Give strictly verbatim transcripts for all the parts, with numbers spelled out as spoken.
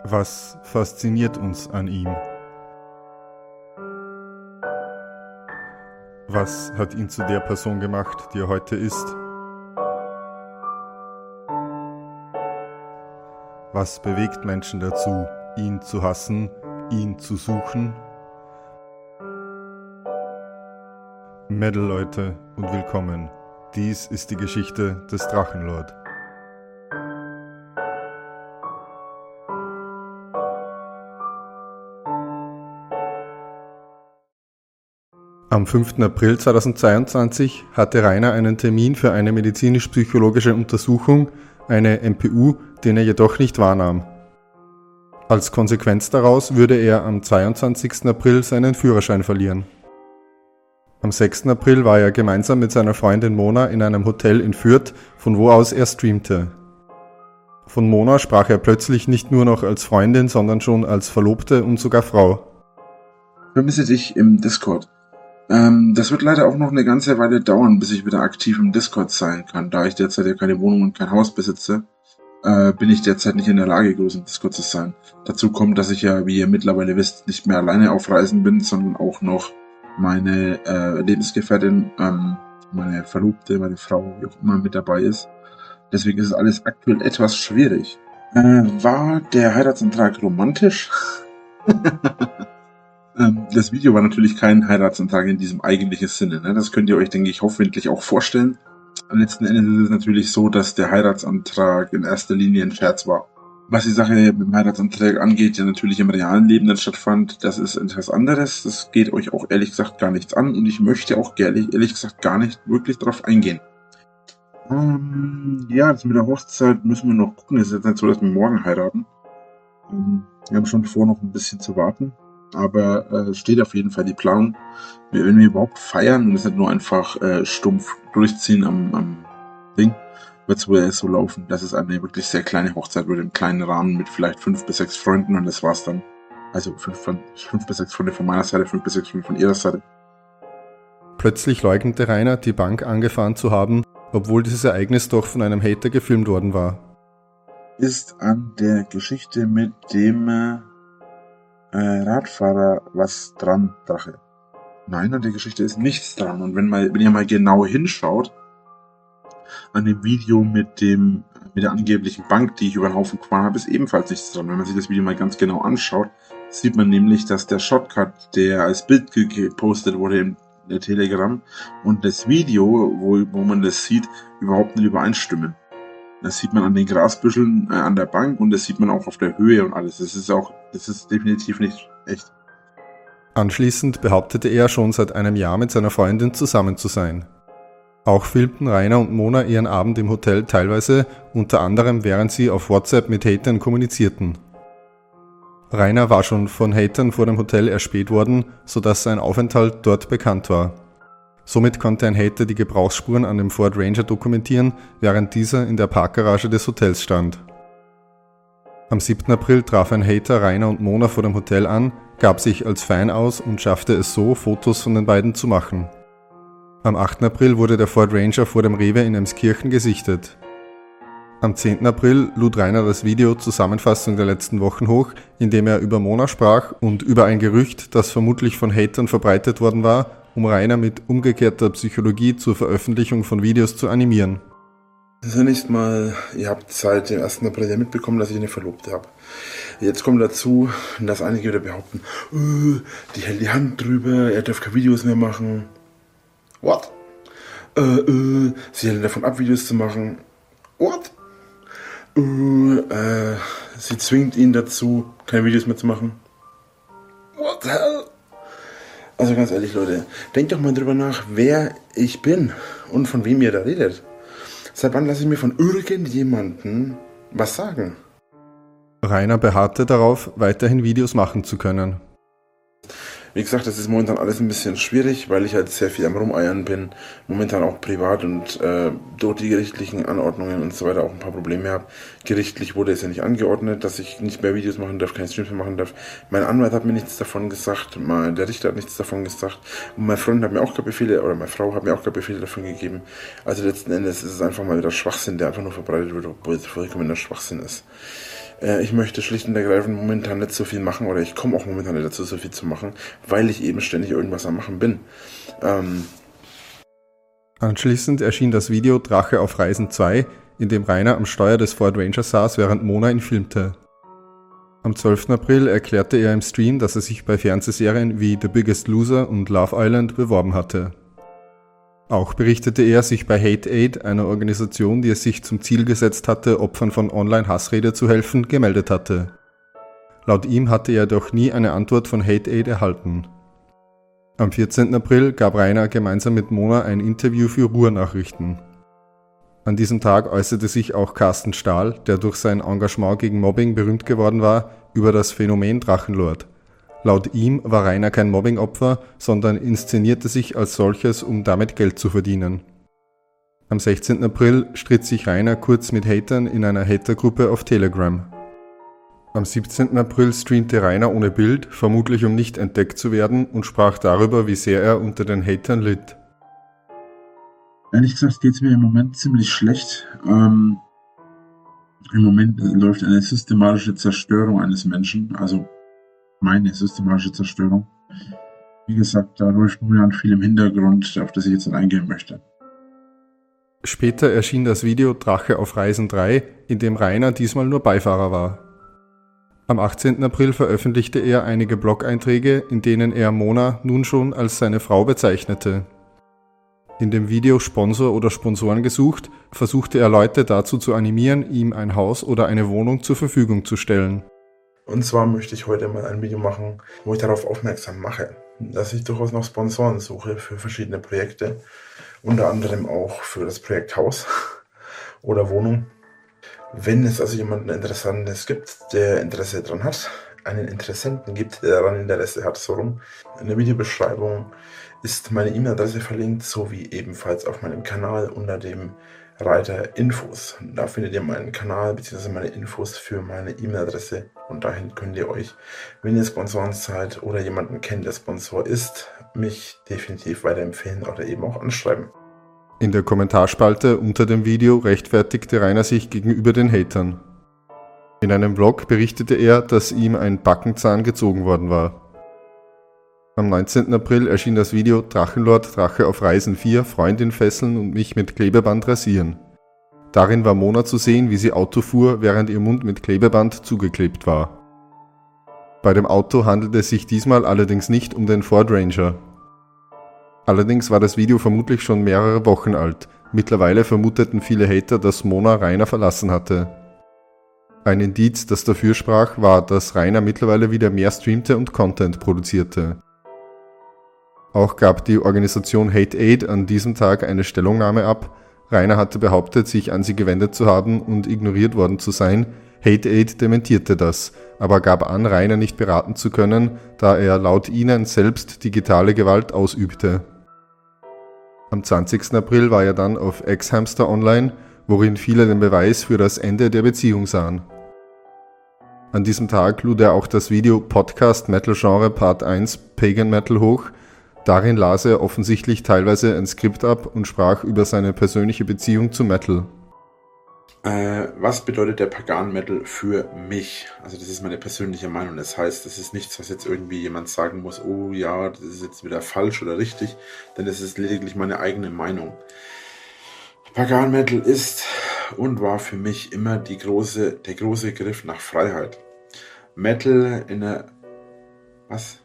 Was fasziniert uns an ihm? Was hat ihn zu der Person gemacht, die er heute ist? Was bewegt Menschen dazu, ihn zu hassen, ihn zu suchen? Metal-Leute und willkommen. Dies ist die Geschichte des Drachenlord. Am fünften April zweitausendzweiundzwanzig hatte Rainer einen Termin für eine medizinisch-psychologische Untersuchung, eine M P U, den er jedoch nicht wahrnahm. Als Konsequenz daraus würde er am zweiundzwanzigsten April seinen Führerschein verlieren. Am sechsten April war er gemeinsam mit seiner Freundin Mona in einem Hotel in Fürth, von wo aus er streamte. Von Mona sprach er plötzlich nicht nur noch als Freundin, sondern schon als Verlobte und sogar Frau. Ich vermisse dich im Discord. Ähm, das wird leider auch noch eine ganze Weile dauern, bis ich wieder aktiv im Discord sein kann. Da ich derzeit ja keine Wohnung und kein Haus besitze, äh, bin ich derzeit nicht in der Lage, groß im Discord zu sein. Dazu kommt, dass ich ja, wie ihr mittlerweile wisst, nicht mehr alleine auf Reisen bin, sondern auch noch meine äh, Lebensgefährtin, ähm, meine Verlobte, meine Frau, wie auch immer mit dabei ist. Deswegen ist es alles aktuell etwas schwierig. Äh, war der Heiratsantrag romantisch? ähm, das Video war natürlich kein Heiratsantrag in diesem eigentlichen Sinne. Ne? Das könnt ihr euch, denke ich, hoffentlich auch vorstellen. Letzten Endes ist es natürlich so, dass der Heiratsantrag in erster Linie ein Scherz war. Was die Sache mit dem Heiratsantrag angeht, der natürlich im realen Leben dann stattfand, das ist etwas anderes. Das geht euch auch ehrlich gesagt gar nichts an und ich möchte auch ehrlich, ehrlich gesagt gar nicht wirklich darauf eingehen. Ähm, ja, das mit der Hochzeit müssen wir noch gucken. Es ist jetzt nicht so, dass wir morgen heiraten. Ähm, wir haben schon vor, noch ein bisschen zu warten. Aber es äh, steht auf jeden Fall die Planung. Wir, wenn wir überhaupt feiern und es nicht nur einfach äh, stumpf durchziehen am, am Ding, wird es wohl so laufen, dass es eine wirklich sehr kleine Hochzeit wird, im kleinen Rahmen mit vielleicht fünf bis sechs Freunden und das war's dann. Also fünf, fünf bis sechs Freunde von meiner Seite, fünf bis sechs Freunde von ihrer Seite. Plötzlich leugnete Rainer, die Bank angefahren zu haben, obwohl dieses Ereignis doch von einem Hater gefilmt worden war. Ist an der Geschichte mit dem äh, Radfahrer was dran, Drache? Nein, an der Geschichte ist nichts dran. Und wenn, mal, wenn ihr mal genau hinschaut, an dem Video mit dem mit der angeblichen Bank, die ich über den Haufen gefahren habe, ist ebenfalls nichts dran. Wenn man sich das Video mal ganz genau anschaut, sieht man nämlich, dass der Shortcut, der als Bild gepostet wurde in der Telegram, und das Video, wo, wo man das sieht, überhaupt nicht übereinstimmen. Das sieht man an den Grasbüscheln äh, an der Bank und das sieht man auch auf der Höhe und alles. Das ist auch, das ist definitiv nicht echt. Anschließend behauptete er schon seit einem Jahr mit seiner Freundin zusammen zu sein. Auch filmten Rainer und Mona ihren Abend im Hotel teilweise, unter anderem während sie auf WhatsApp mit Hatern kommunizierten. Rainer war schon von Hatern vor dem Hotel erspäht worden, sodass sein Aufenthalt dort bekannt war. Somit konnte ein Hater die Gebrauchsspuren an dem Ford Ranger dokumentieren, während dieser in der Parkgarage des Hotels stand. Am siebten April traf ein Hater Rainer und Mona vor dem Hotel an, gab sich als Fan aus und schaffte es so, Fotos von den beiden zu machen. Am achten April wurde der Ford Ranger vor dem Rewe in Emskirchen gesichtet. Am zehnten April lud Rainer das Video Zusammenfassung der letzten Wochen hoch, in dem er über Mona sprach und über ein Gerücht, das vermutlich von Hatern verbreitet worden war, um Rainer mit umgekehrter Psychologie zur Veröffentlichung von Videos zu animieren. Zunächst mal, ihr habt seit dem ersten April ja mitbekommen, dass ich eine Verlobte habe. Jetzt kommt dazu, dass einige wieder behaupten, äh, die hält die Hand drüber, er darf keine Videos mehr machen. What? Äh, äh, sie hält davon ab, Videos zu machen. What? Äh, äh, sie zwingt ihn dazu, keine Videos mehr zu machen. What the hell? Also ganz ehrlich, Leute, denkt doch mal drüber nach, wer ich bin und von wem ihr da redet. Seit wann lasse ich mir von irgendjemandem was sagen? Rainer beharrte darauf, weiterhin Videos machen zu können. Wie gesagt, das ist momentan alles ein bisschen schwierig, weil ich halt sehr viel am Rumeiern bin, momentan auch privat und äh, durch die gerichtlichen Anordnungen und so weiter auch ein paar Probleme habe. Gerichtlich wurde es ja nicht angeordnet, dass ich nicht mehr Videos machen darf, keine Streams mehr machen darf. Mein Anwalt hat mir nichts davon gesagt, mein, der Richter hat nichts davon gesagt und mein Freund hat mir auch keine Befehle, oder meine Frau hat mir auch keine Befehle davon gegeben. Also letzten Endes ist es einfach mal wieder Schwachsinn, der einfach nur verbreitet wird, obwohl es vollkommener Schwachsinn ist. Äh, ich möchte schlicht und ergreifend momentan nicht so viel machen oder ich komme auch momentan nicht dazu, so viel zu machen, weil ich eben ständig irgendwas am Machen bin. Ähm, Anschließend erschien das Video Drache auf Reisen zwei, in dem Rainer am Steuer des Ford Ranger saß, während Mona ihn filmte. Am zwölften April erklärte er im Stream, dass er sich bei Fernsehserien wie The Biggest Loser und Love Island beworben hatte. Auch berichtete er, sich bei Hate Aid, einer Organisation, die es sich zum Ziel gesetzt hatte, Opfern von Online-Hassrede zu helfen, gemeldet hatte. Laut ihm hatte er jedoch nie eine Antwort von Hate Aid erhalten. Am vierzehnten April gab Rainer gemeinsam mit Mona ein Interview für Ruhr-Nachrichten. An diesem Tag äußerte sich auch Carsten Stahl, der durch sein Engagement gegen Mobbing berühmt geworden war, über das Phänomen Drachenlord. Laut ihm war Rainer kein Mobbingopfer, sondern inszenierte sich als solches, um damit Geld zu verdienen. Am sechzehnten April stritt sich Rainer kurz mit Hatern in einer Hatergruppe auf Telegram. Am siebzehnten April streamte Rainer ohne Bild, vermutlich um nicht entdeckt zu werden, und sprach darüber, wie sehr er unter den Hatern litt. Ehrlich gesagt geht es mir im Moment ziemlich schlecht. Ähm, Im Moment läuft eine systematische Zerstörung eines Menschen, also meine systematische Zerstörung. Wie gesagt, da läuft momentan viel im Hintergrund, auf das ich jetzt nicht eingehen möchte. Später erschien das Video Drache auf Reisen drei, in dem Rainer diesmal nur Beifahrer war. Am achtzehnten April veröffentlichte er einige Blog-Einträge, in denen er Mona nun schon als seine Frau bezeichnete. In dem Video Sponsor oder Sponsoren gesucht, versuchte er Leute dazu zu animieren, ihm ein Haus oder eine Wohnung zur Verfügung zu stellen. Und zwar möchte ich heute mal ein Video machen, wo ich darauf aufmerksam mache, dass ich durchaus noch Sponsoren suche für verschiedene Projekte, unter anderem auch für das Projekt Haus oder Wohnung. Wenn es also jemanden Interessantes gibt, der Interesse daran hat, einen Interessenten gibt, der daran Interesse hat, so rum, in der Videobeschreibung ist meine E-Mail-Adresse verlinkt, sowie ebenfalls auf meinem Kanal unter dem Reiter Infos. Da findet ihr meinen Kanal bzw. meine Infos für meine E-Mail-Adresse und dahin könnt ihr euch, wenn ihr Sponsoren seid oder jemanden kennt, der Sponsor ist, mich definitiv weiterempfehlen oder eben auch anschreiben. In der Kommentarspalte unter dem Video rechtfertigte Rainer sich gegenüber den Hatern. In einem Blog berichtete er, dass ihm ein Backenzahn gezogen worden war. Am neunzehnten April erschien das Video Drachenlord Drache auf Reisen vier, Freundin fesseln und mich mit Klebeband rasieren. Darin war Mona zu sehen, wie sie Auto fuhr, während ihr Mund mit Klebeband zugeklebt war. Bei dem Auto handelte es sich diesmal allerdings nicht um den Ford Ranger. Allerdings war das Video vermutlich schon mehrere Wochen alt. Mittlerweile vermuteten viele Hater, dass Mona Rainer verlassen hatte. Ein Indiz, das dafür sprach, war, dass Rainer mittlerweile wieder mehr streamte und Content produzierte. Auch gab die Organisation Hate Aid an diesem Tag eine Stellungnahme ab. Rainer hatte behauptet, sich an sie gewendet zu haben und ignoriert worden zu sein. Hate Aid dementierte das, aber gab an, Rainer nicht beraten zu können, da er laut ihnen selbst digitale Gewalt ausübte. Am zwanzigsten April war er dann auf X-Hamster online, worin viele den Beweis für das Ende der Beziehung sahen. An diesem Tag lud er auch das Video Podcast Metal Genre Part eins Pagan Metal hoch. Darin las er offensichtlich teilweise ein Skript ab und sprach über seine persönliche Beziehung zu Metal. Äh, was bedeutet der Pagan Metal für mich? Also das ist meine persönliche Meinung. Das heißt, das ist nichts, was jetzt irgendwie jemand sagen muss, oh ja, das ist jetzt wieder falsch oder richtig, denn es ist lediglich meine eigene Meinung. Pagan Metal ist und war für mich immer die große, der große Griff nach Freiheit. Metal in der... Was?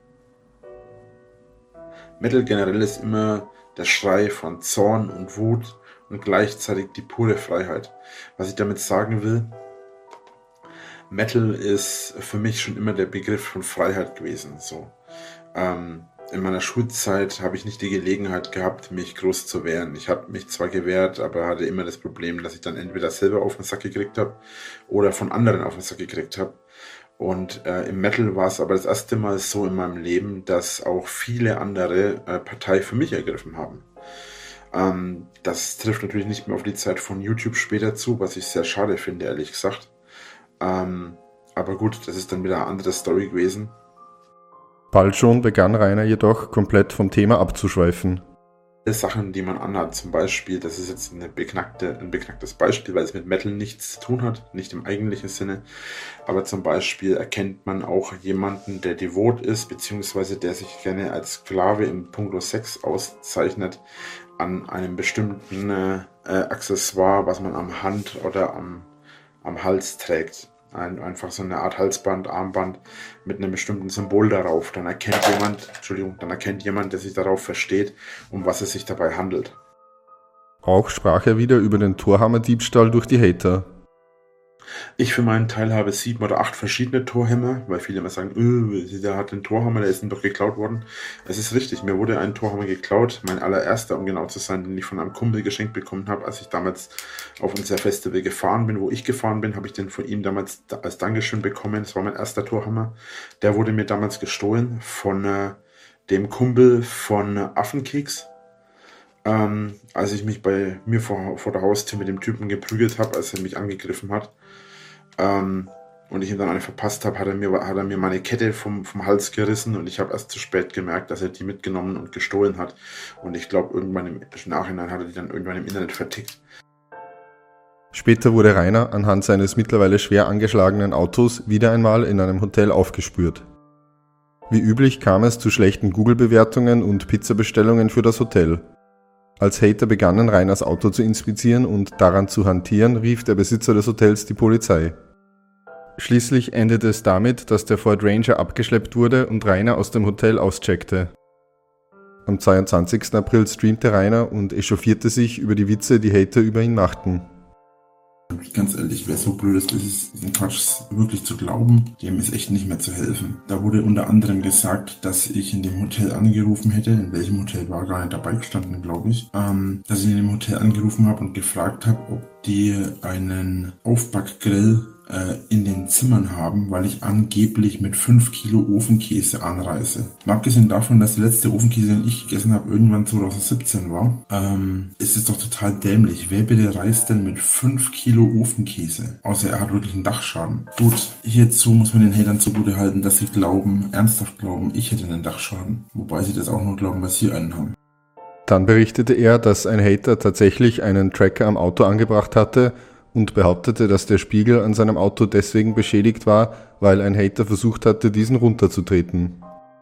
Metal generell ist immer der Schrei von Zorn und Wut und gleichzeitig die pure Freiheit. Was ich damit sagen will, Metal ist für mich schon immer der Begriff von Freiheit gewesen. So. Ähm, in meiner Schulzeit habe ich nicht die Gelegenheit gehabt, mich groß zu wehren. Ich habe mich zwar gewehrt, aber hatte immer das Problem, dass ich dann entweder selber auf den Sack gekriegt habe oder von anderen auf den Sack gekriegt habe. Und äh, im Metal war es aber das erste Mal so in meinem Leben, dass auch viele andere äh, Partei für mich ergriffen haben. Ähm, das trifft natürlich nicht mehr auf die Zeit von YouTube später zu, was ich sehr schade finde, ehrlich gesagt. Ähm, aber gut, das ist dann wieder eine andere Story gewesen. Bald schon begann Rainer jedoch komplett vom Thema abzuschweifen. Sachen, die man anhat, zum Beispiel, das ist jetzt eine beknackte, ein beknacktes Beispiel, weil es mit Metal nichts zu tun hat, nicht im eigentlichen Sinne, aber zum Beispiel erkennt man auch jemanden, der devot ist, beziehungsweise der sich gerne als Sklave im Punkto Sex auszeichnet, an einem bestimmten äh, Accessoire, was man am Hand oder am, am Hals trägt. Ein, einfach so eine Art Halsband, Armband mit einem bestimmten Symbol darauf. Dann erkennt jemand, Entschuldigung, dann erkennt jemand, der sich darauf versteht, um was es sich dabei handelt. Auch sprach er wieder über den Torhammer-Diebstahl durch die Hater. Ich für meinen Teil habe sieben oder acht verschiedene Torhammer, weil viele immer sagen, öh, der hat den Torhammer, der ist ihm doch geklaut worden. Es ist richtig, mir wurde ein Torhammer geklaut, mein allererster, um genau zu sein, den ich von einem Kumpel geschenkt bekommen habe, als ich damals auf unser Festival gefahren bin, wo ich gefahren bin, habe ich den von ihm damals als Dankeschön bekommen. Das war mein erster Torhammer. Der wurde mir damals gestohlen von äh, dem Kumpel von äh, Affenkeks. Ähm, als ich mich bei mir vor, vor der Haustür mit dem Typen geprügelt habe, als er mich angegriffen hat. Ähm, und ich ihm dann eine verpasst habe, hat er mir, hat er mir meine Kette vom, vom Hals gerissen und ich habe erst zu spät gemerkt, dass er die mitgenommen und gestohlen hat. Und ich glaube, irgendwann im Nachhinein hat er die dann irgendwann im Internet vertickt. Später wurde Rainer anhand seines mittlerweile schwer angeschlagenen Autos wieder einmal in einem Hotel aufgespürt. Wie üblich kam es zu schlechten Google-Bewertungen und Pizzabestellungen für das Hotel. Als Hater begannen, Rainers Auto zu inspizieren und daran zu hantieren, rief der Besitzer des Hotels die Polizei. Schließlich endete es damit, dass der Ford Ranger abgeschleppt wurde und Rainer aus dem Hotel auscheckte. Am zweiundzwanzigsten April streamte Rainer und echauffierte sich über die Witze, die Hater über ihn machten. Ganz ehrlich, wer so blöd ist, diesen Quatsch wirklich zu glauben, dem ist echt nicht mehr zu helfen. Da wurde unter anderem gesagt, dass ich in dem Hotel angerufen hätte, in welchem Hotel war gar nicht dabei gestanden, glaube ich, ähm, dass ich in dem Hotel angerufen habe und gefragt habe, ob die einen Aufbackgrill äh, in den Zimmern haben, weil ich angeblich mit fünf Kilo Ofenkäse anreise. Mal abgesehen davon, dass der letzte Ofenkäse, den ich gegessen habe, irgendwann zwanzig siebzehn war, ähm, ist es doch total dämlich. Wer bitte reist denn mit fünf Kilo Ofenkäse? Außer er hat wirklich einen Dachschaden. Gut, hierzu muss man den Hatern zugute halten, dass sie glauben, ernsthaft glauben, ich hätte einen Dachschaden. Wobei sie das auch nur glauben, weil sie einen haben. Dann berichtete er, dass ein Hater tatsächlich einen Tracker am Auto angebracht hatte und behauptete, dass der Spiegel an seinem Auto deswegen beschädigt war, weil ein Hater versucht hatte, diesen runterzutreten.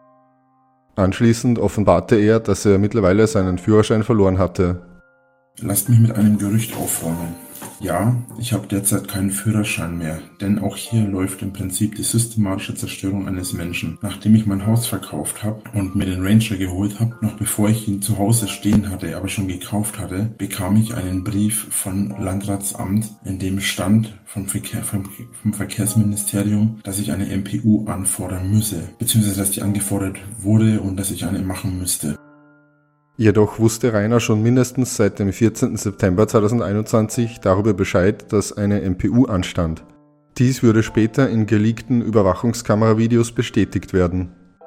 Anschließend offenbarte er, dass er mittlerweile seinen Führerschein verloren hatte. Lasst mich mit einem Gerücht aufräumen. Ja, ich habe derzeit keinen Führerschein mehr, denn auch hier läuft im Prinzip die systematische Zerstörung eines Menschen. Nachdem ich mein Haus verkauft habe und mir den Ranger geholt habe, noch bevor ich ihn zu Hause stehen hatte, aber schon gekauft hatte, bekam ich einen Brief von Landratsamt, in dem stand vom, Verkehr, vom, vom Verkehrsministerium, dass ich eine M P U anfordern müsse, beziehungsweise dass die angefordert wurde und dass ich eine machen müsste. Jedoch wusste Rainer schon mindestens seit dem vierzehnten September zweitausendeinundzwanzig darüber Bescheid, dass eine M P U anstand. Dies würde später in geleakten Überwachungskameravideos bestätigt werden.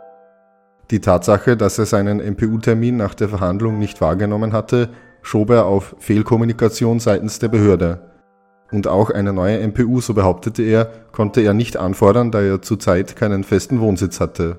Die Tatsache, dass er seinen M P U-Termin nach der Verhandlung nicht wahrgenommen hatte, schob er auf Fehlkommunikation seitens der Behörde. Und auch eine neue M P U, so behauptete er, konnte er nicht anfordern, da er zurzeit keinen festen Wohnsitz hatte.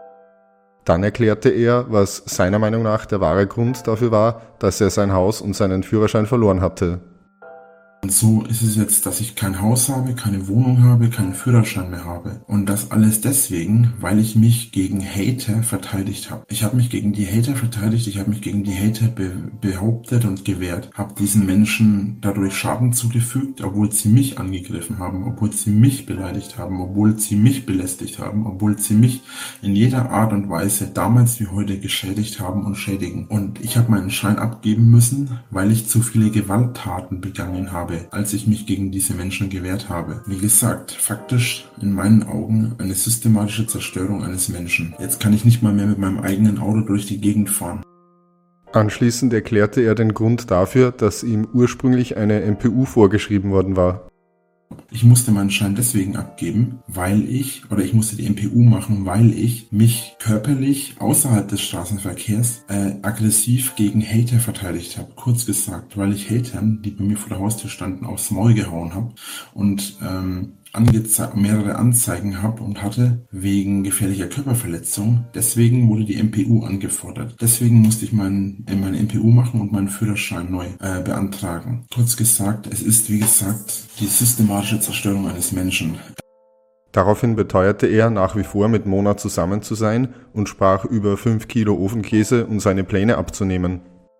Dann erklärte er, was seiner Meinung nach der wahre Grund dafür war, dass er sein Haus und seinen Führerschein verloren hatte. Und so ist es jetzt, dass ich kein Haus habe, keine Wohnung habe, keinen Führerschein mehr habe. Und das alles deswegen, weil ich mich gegen Hater verteidigt habe. Ich habe mich gegen die Hater verteidigt, ich habe mich gegen die Hater be- behauptet und gewehrt. Habe diesen Menschen dadurch Schaden zugefügt, obwohl sie mich angegriffen haben, obwohl sie mich beleidigt haben, obwohl sie mich belästigt haben, obwohl sie mich in jeder Art und Weise damals wie heute geschädigt haben und schädigen. Und ich habe meinen Schein abgeben müssen, weil ich zu viele Gewalttaten begangen habe, als ich mich gegen diese Menschen gewehrt habe. Wie gesagt, faktisch in meinen Augen eine systematische Zerstörung eines Menschen. Jetzt kann ich nicht mal mehr mit meinem eigenen Auto durch die Gegend fahren. Anschließend erklärte er den Grund dafür, dass ihm ursprünglich eine M P U vorgeschrieben worden war. Ich musste meinen Schein deswegen abgeben, weil ich, oder ich musste die M P U machen, weil ich mich körperlich außerhalb des Straßenverkehrs äh, aggressiv gegen Hater verteidigt habe. Kurz gesagt, weil ich Hatern, die bei mir vor der Haustür standen, aufs Maul gehauen habe und ähm, angeze- mehrere Anzeigen habe und hatte wegen gefährlicher Körperverletzung. Deswegen wurde die M P U angefordert. Deswegen musste ich meinen, äh, meine M P U machen und meinen Führerschein neu äh, beantragen. Kurz gesagt, es ist wie gesagt die systematische Zerstörung eines Menschen. Daraufhin beteuerte er, nach wie vor mit Mona zusammen zu sein und sprach über fünf Kilo Ofenkäse und seine Pläne abzunehmen.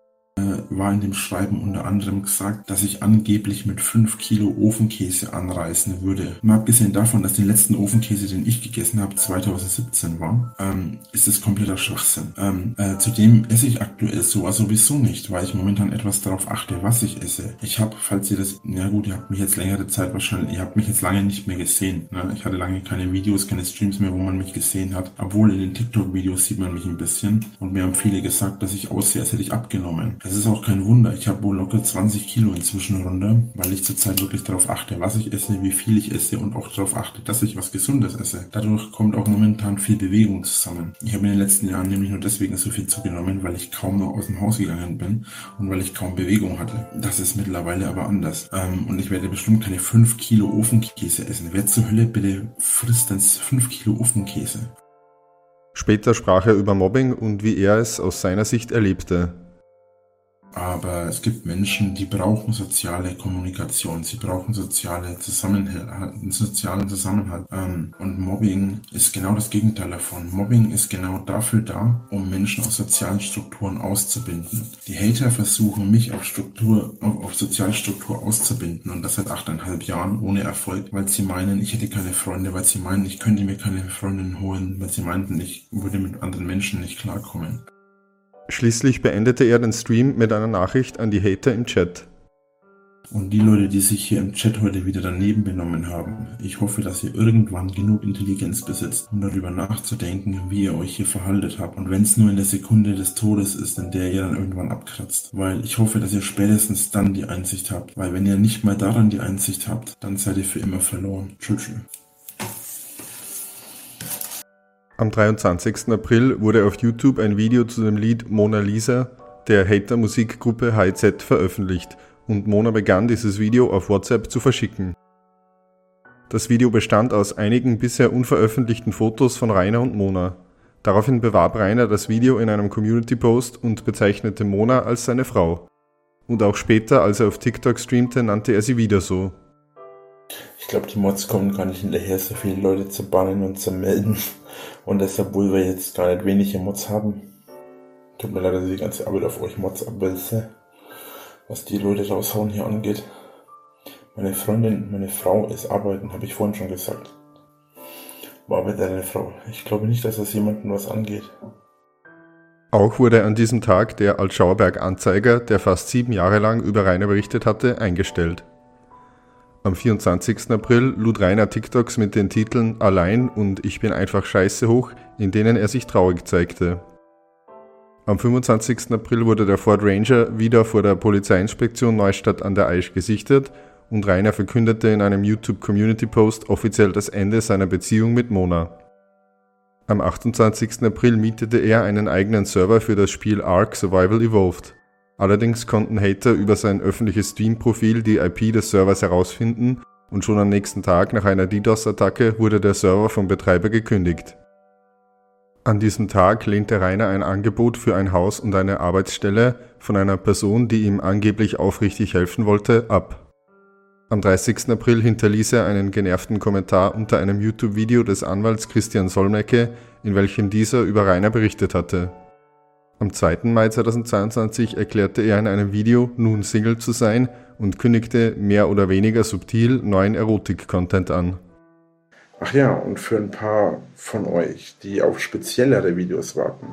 War in dem Schreiben unter anderem gesagt, dass ich angeblich mit fünf Kilo Ofenkäse anreisen würde. Mal abgesehen davon, dass der letzten Ofenkäse, den ich gegessen habe, zwanzig siebzehn war, ähm, ist es kompletter Schwachsinn. Ähm, äh, zudem esse ich aktuell sowas sowieso nicht, weil ich momentan etwas darauf achte, was ich esse. Ich habe, falls ihr das, na gut, ihr habt mich jetzt längere Zeit wahrscheinlich, ihr habt mich jetzt lange nicht mehr gesehen. Ne? Ich hatte lange keine Videos, keine Streams mehr, wo man mich gesehen hat. Obwohl in den TikTok-Videos sieht man mich ein bisschen. Und mir haben viele gesagt, dass ich aussehe, als hätte ich abgenommen. Es ist auch kein Wunder. Ich habe wohl locker zwanzig Kilo inzwischen runter, weil ich zurzeit wirklich darauf achte, was ich esse, wie viel ich esse und auch darauf achte, dass ich was Gesundes esse. Dadurch kommt auch momentan viel Bewegung zusammen. Ich habe in den letzten Jahren nämlich nur deswegen so viel zugenommen, weil ich kaum noch aus dem Haus gegangen bin und weil ich kaum Bewegung hatte. Das ist mittlerweile aber anders. Ähm, und ich werde bestimmt keine fünf Kilo Ofenkäse essen. Wer zur Hölle bitte frisst denn fünf Kilo Ofenkäse? Später sprach er über Mobbing und wie er es aus seiner Sicht erlebte. Aber es gibt Menschen, die brauchen soziale Kommunikation, sie brauchen soziale Zusammenhalt, einen sozialen Zusammenhalt. Ähm, und Mobbing ist genau das Gegenteil davon. Mobbing ist genau dafür da, um Menschen aus sozialen Strukturen auszubinden. Die Hater versuchen, mich auf Struktur, auf, auf soziale Struktur auszubinden und das seit achteinhalb Jahren ohne Erfolg, weil sie meinen, ich hätte keine Freunde, weil sie meinen, ich könnte mir keine Freundin holen, weil sie meinten, ich würde mit anderen Menschen nicht klarkommen. Schließlich beendete er den Stream mit einer Nachricht an die Hater im Chat. Und die Leute, die sich hier im Chat heute wieder daneben benommen haben, ich hoffe, dass ihr irgendwann genug Intelligenz besitzt, um darüber nachzudenken, wie ihr euch hier verhaltet habt. Und wenn es nur in der Sekunde des Todes ist, in der ihr dann irgendwann abkratzt. Weil ich hoffe, dass ihr spätestens dann die Einsicht habt. Weil wenn ihr nicht mal daran die Einsicht habt, dann seid ihr für immer verloren. Tschüss. Am dreiundzwanzigsten April wurde auf YouTube ein Video zu dem Lied Mona Lisa der Hater-Musikgruppe H I Z veröffentlicht und Mona begann, dieses Video auf WhatsApp zu verschicken. Das Video bestand aus einigen bisher unveröffentlichten Fotos von Rainer und Mona. Daraufhin bewarb Rainer das Video in einem Community-Post und bezeichnete Mona als seine Frau. Und auch später, als er auf TikTok streamte, nannte er sie wieder so. Ich glaube, die Mods kommen gar nicht hinterher, so viele Leute zu bannen und zu melden. Und deshalb, obwohl wir jetzt gar nicht wenige Mods haben. Tut mir leid, dass ich die ganze Arbeit auf euch Mods abwälze. Was die Leute raushauen hier angeht. Meine Freundin, meine Frau ist arbeiten, habe ich vorhin schon gesagt. Wo arbeitet deine Frau? Ich glaube nicht, dass das jemandem was angeht. Auch wurde an diesem Tag der Altschauerberg-Anzeiger, der fast sieben Jahre lang über Rainer berichtet hatte, eingestellt. Am vierundzwanzigsten April lud Rainer TikToks mit den Titeln Allein und Ich bin einfach scheiße hoch, in denen er sich traurig zeigte. Am fünfundzwanzigsten April wurde der Ford Ranger wieder vor der Polizeiinspektion Neustadt an der Aisch gesichtet und Rainer verkündete in einem YouTube-Community-Post offiziell das Ende seiner Beziehung mit Mona. Am achtundzwanzigsten April mietete er einen eigenen Server für das Spiel Ark Survival Evolved. Allerdings konnten Hater über sein öffentliches Steam-Profil die I P des Servers herausfinden und schon am nächsten Tag nach einer DDoS-Attacke wurde der Server vom Betreiber gekündigt. An diesem Tag lehnte Rainer ein Angebot für ein Haus und eine Arbeitsstelle von einer Person, die ihm angeblich aufrichtig helfen wollte, ab. Am dreißigsten April hinterließ er einen genervten Kommentar unter einem YouTube-Video des Anwalts Christian Solmecke, in welchem dieser über Rainer berichtet hatte. Am zweiten Mai zweitausendzweiundzwanzig erklärte er in einem Video, nun Single zu sein und kündigte mehr oder weniger subtil neuen Erotik-Content an. Ach ja, und für ein paar von euch, die auf speziellere Videos warten.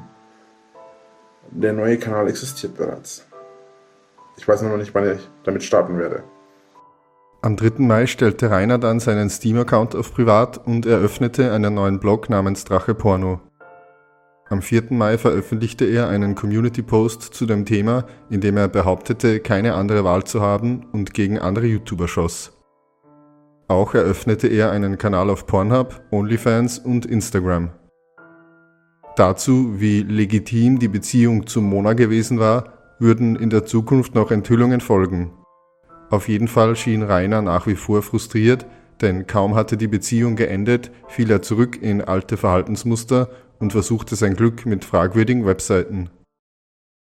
Der neue Kanal existiert bereits. Ich weiß noch nicht, wann ich damit starten werde. Am dritten Mai stellte Rainer dann seinen Steam-Account auf privat und eröffnete einen neuen Blog namens Drache Porno. Am vierten Mai veröffentlichte er einen Community-Post zu dem Thema, in dem er behauptete, keine andere Wahl zu haben und gegen andere YouTuber schoss. Auch eröffnete er einen Kanal auf Pornhub, OnlyFans und Instagram. Dazu, wie legitim die Beziehung zu Mona gewesen war, würden in der Zukunft noch Enthüllungen folgen. Auf jeden Fall schien Rainer nach wie vor frustriert, denn kaum hatte die Beziehung geendet, fiel er zurück in alte Verhaltensmuster und versuchte sein Glück mit fragwürdigen Webseiten.